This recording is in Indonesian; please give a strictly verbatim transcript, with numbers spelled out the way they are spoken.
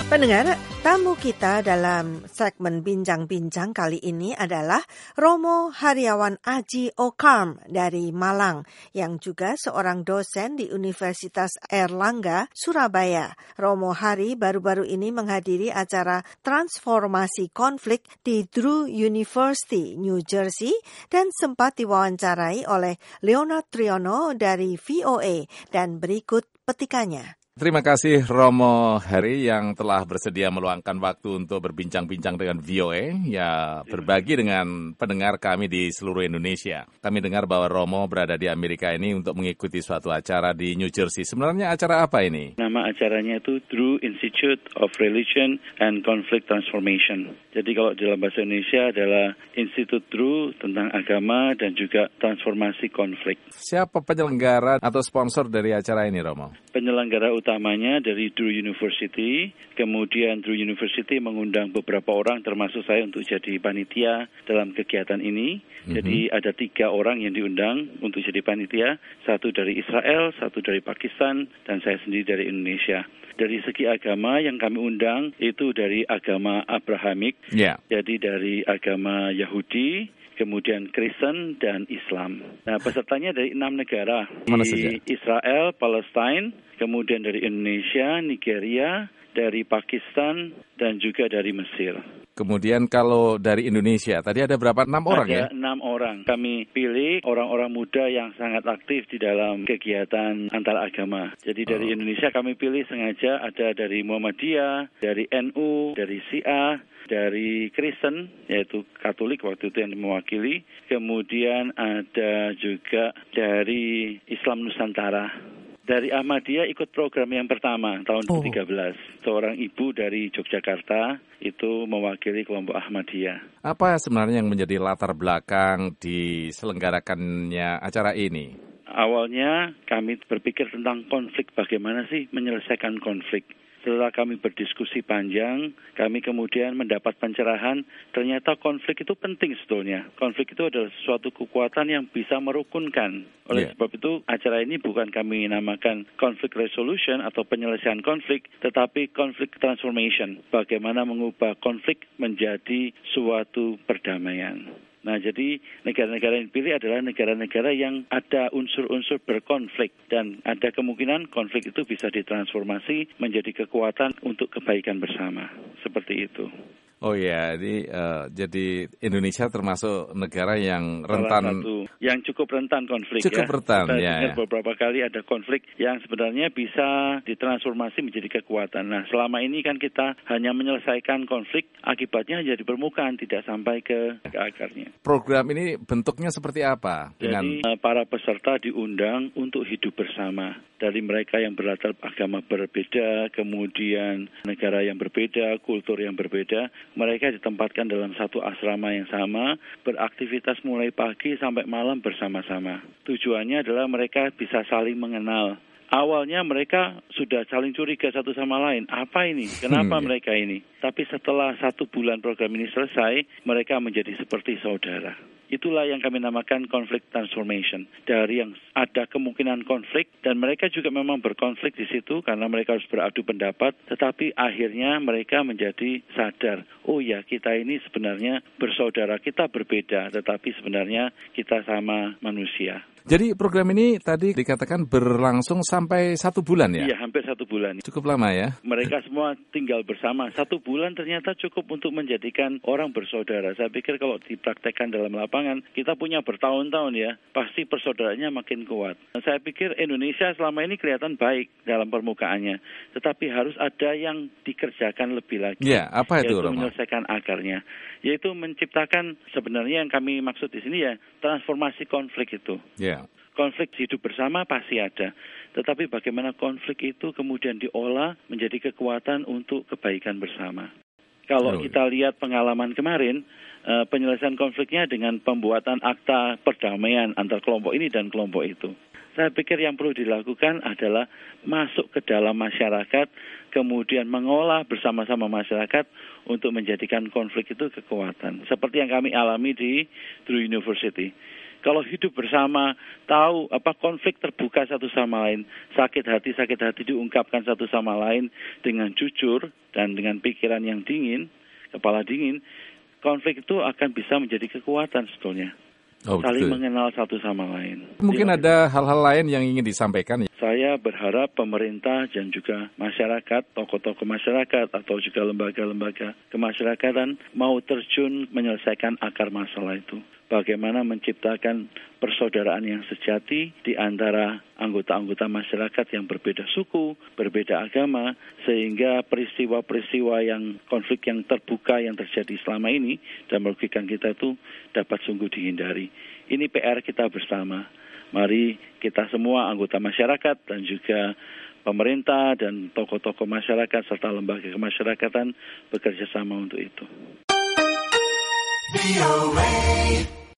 Pendengar, tamu kita dalam segmen Bincang-Bincang kali ini adalah Romo Haryawan Aji Okarm dari Malang, yang juga seorang dosen di Universitas Airlangga, Surabaya. Romo Hari baru-baru ini menghadiri acara transformasi konflik di Drew University, New Jersey, dan sempat diwawancarai oleh Leonard Triono dari V O A, dan berikut petikannya. Terima kasih Romo Hari yang telah bersedia meluangkan waktu untuk berbincang-bincang dengan V O A, ya berbagi dengan pendengar kami di seluruh Indonesia. Kami dengar bahwa Romo berada di Amerika ini untuk mengikuti suatu acara di New Jersey. Sebenarnya acara apa ini? Nama acaranya itu Drew Institute of Religion and Conflict Transformation. Jadi kalau dalam bahasa Indonesia adalah Institut Drew tentang agama dan juga transformasi konflik. Siapa penyelenggara atau sponsor dari acara ini, Romo? Penyelenggara utamanya dari Drew University, kemudian Drew University mengundang beberapa orang termasuk saya untuk jadi panitia dalam kegiatan ini. Mm-hmm. Jadi ada tiga orang yang diundang untuk jadi panitia, satu dari Israel, satu dari Pakistan, dan saya sendiri dari Indonesia. Dari segi agama yang kami undang itu dari agama Abrahamik, yeah. Jadi dari agama Yahudi, kemudian Kristen dan Islam. Nah, pesertanya dari enam negara. Mana di saja? Israel, Palestina, kemudian dari Indonesia, Nigeria, dari Pakistan, dan juga dari Mesir. Kemudian kalau dari Indonesia, tadi ada berapa? Enam orang ya? Ada enam orang. Kami pilih orang-orang muda yang sangat aktif di dalam kegiatan antar agama. Jadi dari oh. Indonesia kami pilih sengaja ada dari Muhammadiyah, dari N U, dari Syiah, dari Kristen, yaitu Katolik waktu itu yang mewakili. Kemudian ada juga dari Islam Nusantara. Dari Ahmadiyah ikut program yang pertama tahun dua ribu tiga belas. Oh. Seorang ibu dari Yogyakarta itu mewakili kelompok Ahmadiyah. Apa sebenarnya yang menjadi latar belakang diselenggarakannya acara ini? Awalnya kami berpikir tentang konflik, bagaimana sih menyelesaikan konflik. Setelah kami berdiskusi panjang, kami kemudian mendapat pencerahan, ternyata konflik itu penting sebetulnya. Konflik itu adalah suatu kekuatan yang bisa merukunkan. Oleh yeah. sebab itu, acara ini bukan kami namakan conflict resolution atau penyelesaian konflik, tetapi conflict transformation. Bagaimana mengubah konflik menjadi suatu perdamaian. Nah, jadi negara-negara yang dipilih adalah negara-negara yang ada unsur-unsur berkonflik dan ada kemungkinan konflik itu bisa ditransformasi menjadi kekuatan untuk kebaikan bersama. Seperti itu. Oh ya, ini uh, jadi Indonesia termasuk negara yang rentan. Salah satu yang cukup rentan konflik. Cukup ya. rentan, Kita ya. dengar ya. beberapa kali ada konflik yang sebenarnya bisa ditransformasi menjadi kekuatan. Nah, selama ini kan kita hanya menyelesaikan konflik, akibatnya jadi permukaan, tidak sampai ke, ke akarnya. Program ini bentuknya seperti apa? Jadi Dengan... para peserta diundang untuk hidup bersama. Dari mereka yang berlatar agama berbeda, kemudian negara yang berbeda, kultur yang berbeda, mereka ditempatkan dalam satu asrama yang sama, beraktivitas mulai pagi sampai malam bersama-sama. Tujuannya adalah mereka bisa saling mengenal. Awalnya mereka sudah saling curiga satu sama lain. Apa ini? Kenapa hmm. mereka ini? Tapi setelah satu bulan program ini selesai, mereka menjadi seperti saudara. Itulah yang kami namakan conflict transformation. Dari yang ada kemungkinan konflik, dan mereka juga memang berkonflik di situ karena mereka harus beradu pendapat, tetapi akhirnya mereka menjadi sadar, oh ya, kita ini sebenarnya bersaudara, kita berbeda, tetapi sebenarnya kita sama manusia. Jadi program ini tadi dikatakan berlangsung sampai satu bulan ya? Iya, hampir satu bulan. Cukup lama ya? Mereka semua tinggal bersama. Satu bulan ternyata cukup untuk menjadikan orang bersaudara. Saya pikir kalau dipraktekkan dalam lapangan, kita punya bertahun-tahun ya, pasti persaudaraannya makin kuat. Saya pikir Indonesia selama ini kelihatan baik dalam permukaannya. Tetapi harus ada yang dikerjakan lebih lagi. Ya, apa itu, yaitu Romo? Menyelesaikan akarnya. Yaitu menciptakan, sebenarnya yang kami maksud di sini ya, transformasi konflik itu. Ya. Konflik hidup bersama pasti ada. Tetapi bagaimana konflik itu kemudian diolah menjadi kekuatan untuk kebaikan bersama. Kalau oh. kita lihat pengalaman kemarin, uh, penyelesaian konfliknya dengan pembuatan akta perdamaian antar kelompok ini dan kelompok itu. Saya pikir yang perlu dilakukan adalah masuk ke dalam masyarakat, kemudian mengolah bersama-sama masyarakat untuk menjadikan konflik itu kekuatan. Seperti yang kami alami di Drew University. Kalau hidup bersama, tahu apa konflik terbuka satu sama lain, sakit hati sakit hati diungkapkan satu sama lain dengan jujur dan dengan pikiran yang dingin, kepala dingin, konflik itu akan bisa menjadi kekuatan sebetulnya. Oh, saling betul. mengenal satu sama lain. Mungkin Jadi, ada hal-hal lain yang ingin disampaikan. saya berharap pemerintah dan juga masyarakat, tokoh-tokoh masyarakat atau juga lembaga-lembaga kemasyarakatan mau terjun menyelesaikan akar masalah itu. Bagaimana menciptakan persaudaraan yang sejati di antara anggota-anggota masyarakat yang berbeda suku, berbeda agama, sehingga peristiwa-peristiwa yang konflik yang terbuka yang terjadi selama ini dan merugikan kita itu dapat sungguh dihindari. Ini P R kita bersama. Mari kita semua anggota masyarakat dan juga pemerintah dan tokoh-tokoh masyarakat serta lembaga kemasyarakatan bekerja sama untuk itu.